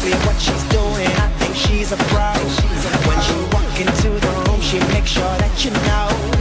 exactly what she's doing. I think she's a pro. When she walk into the room, she makes sure that you know